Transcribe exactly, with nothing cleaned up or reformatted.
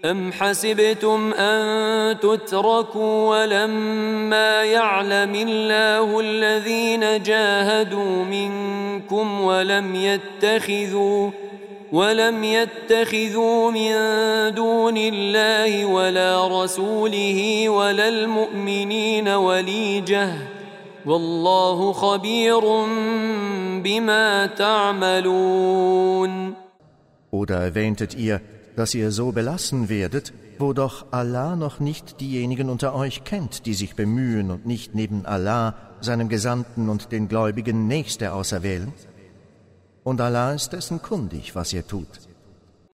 أم حسبتم أن تتركوا ولما يعلم الله الذين جاهدوا منكم ولم يتخذوا ولم يتخذوا من دون الله ولا رسوله ولا المؤمنين وليجة والله خبير بما تعملون. Oder erwähntet ihr, dass ihr so belassen werdet, wo doch Allah noch nicht diejenigen unter euch kennt, die sich bemühen und nicht neben Allah, seinem Gesandten und den Gläubigen Nächste auserwählen? Und Allah ist dessen kundig, was ihr tut.